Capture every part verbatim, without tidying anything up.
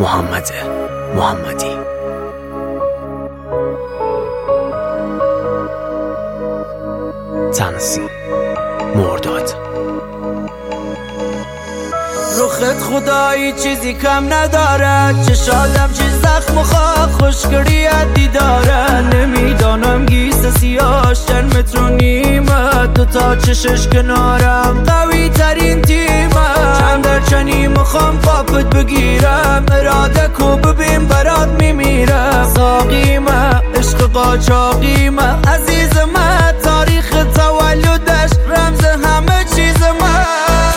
محمد محمدی. تنظیم مرداد. رخت خدایی چیزی کم ندارد، چشادم چیز زخم و خاک خوشگری دیداره. نمیدانم گیس سیاش چند متر و نیمه، دوتا چشش کنارم قوی ترین تیمه. چند در چنی مخوام پاپت بگیرم، اراده کو ببین برات میمیرم. ساقیمه عشق قاچاقیمه عزیزمه، تاریخ تولدش رمز همه چیزمه.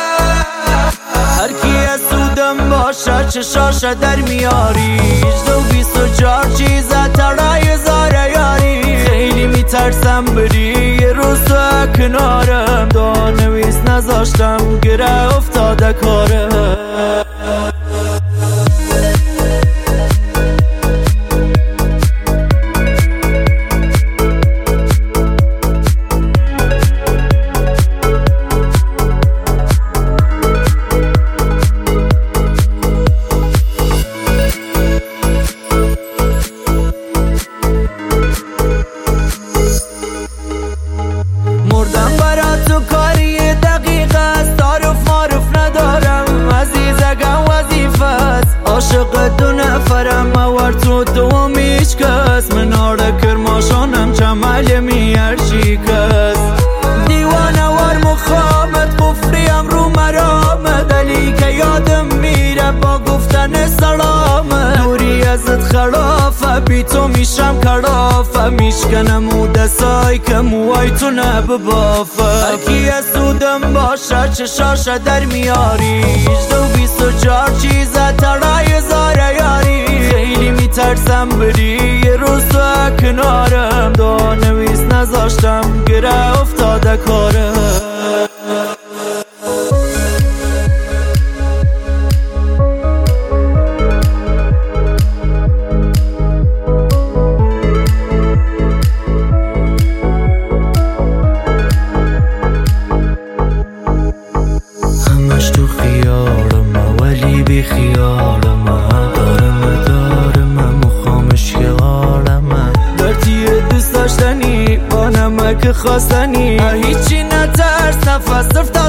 هر کی از سودم باشه چشاشه در میاری، هجده و بیست و چهار چیزه ترای زاره یاری. خیلی میترسم بری یه روز تو کنارم، دانویس نذاشتم گره افتاده کاره. مردم برا تو کاری دقیق است، تعارف معرف ندارم عزیزگم وظیفه است. عاشق دو نفرم اور تو تو میش کس، مناره کرماشانم چمل میار شیکست. دیوانه وار مخامت قفریم رو مرامت، علی که یادم میره با گفتن سلامت. دوری ازت خرافه بی تو میشم کرافه، میشکنم او دستای که موهای تو نببافه. هر کی از سودم باشه چشاشه در میاری، هجده و بیست و چهار چیزه ترای زاره یاری. خیلی میترسم بری یه روز تو کنارم، دانویس نذاشتم گره افتاده کاره. همش تو خیالم ولی بی خیالم، دارم دارم مخامش که عالم. درتی دوست داشتنی با نمک خواستنی، هیچی نترس نفس صرف